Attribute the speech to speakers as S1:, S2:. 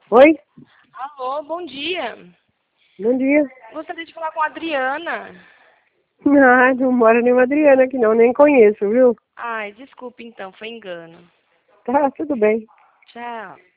S1: Oi?
S2: Alô, bom dia.
S1: Bom dia.
S2: Gostaria de falar com a Adriana.
S1: Ah, não mora nenhuma Adriana aqui não, nem conheço, viu?
S2: Ai, desculpe então, foi engano.
S1: Tá, tudo bem.
S2: Tchau.